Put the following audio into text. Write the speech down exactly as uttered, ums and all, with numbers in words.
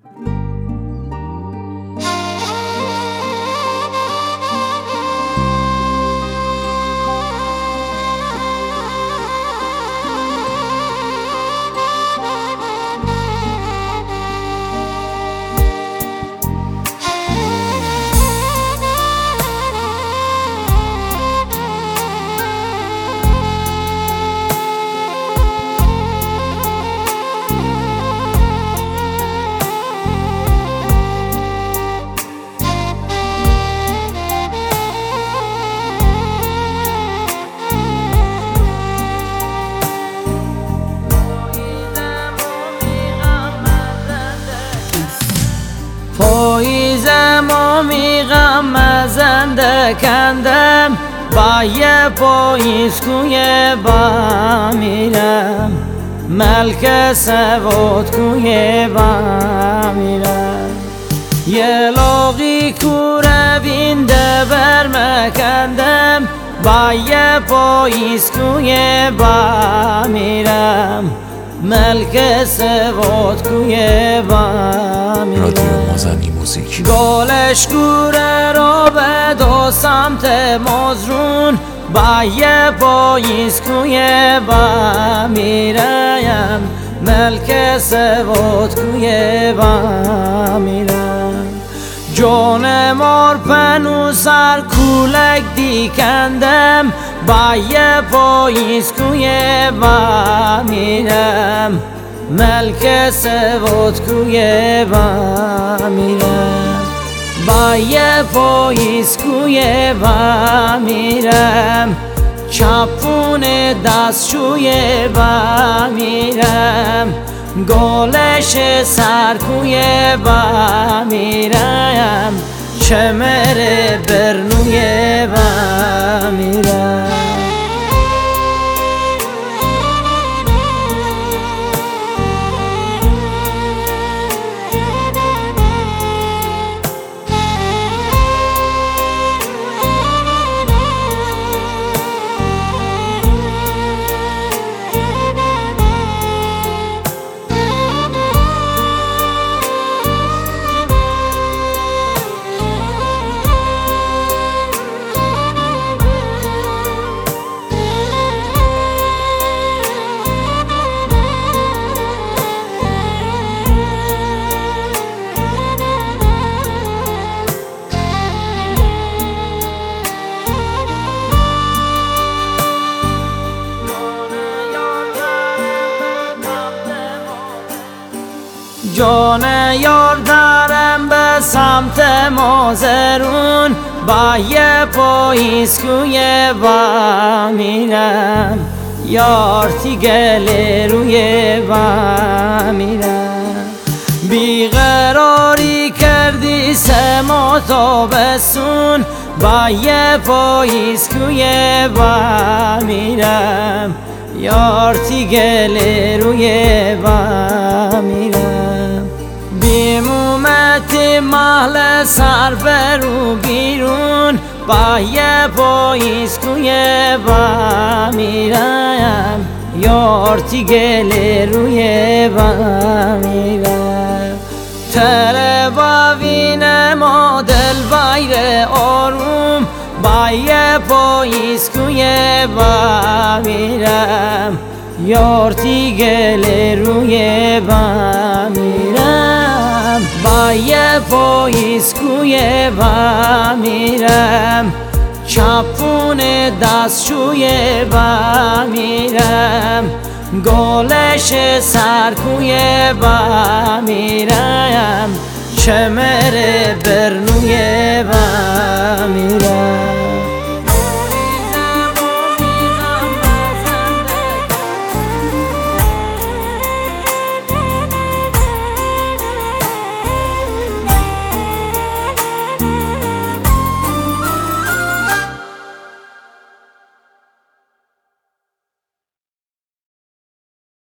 پاییزم و میغم مزنده کندم، با یه پاییز کوی با میرم، ملک سواد کوی با میرم. یه لاغی کوره بینده برمکندم، با یه پاییز کوی با میرم، ملک سواد کوی با میرم. رادیو مازنی موزیک. گلش کوره را به دو سمت مزرون، با یه پاییز کوی با میرم، ملک سواد کوی با میرم. جان مار پنو سر کولک دیکندم، با یه پاییز کوی با میرم، ملک سواد کوی با میرم. با یه پاییز کوی با میرم، چپون دستشوی با میرم، گلش سر کوی با میرم، چمر برنوی با میرم. جان یار دارم به سمت مازرون، با یه پاییز کوی با میرم، یار تیگل روی با میرم. بیقراری کردی سما تابستون، با یه پاییز کوی با میرم، یار تیگل روی با میرم. بیمومت محل سر برو بیرون، با یه پاییز کوی با میرم، یار تیگل روی با میرم. تره با وین ما دل بایر آروم، با یه پاییز کوی با میرم، یار تیگل روی با میرم. با یه پاییز کوی با میرم، چپون دستشوی با میرم، گلش سر کوی با میرم، چمر برنوی با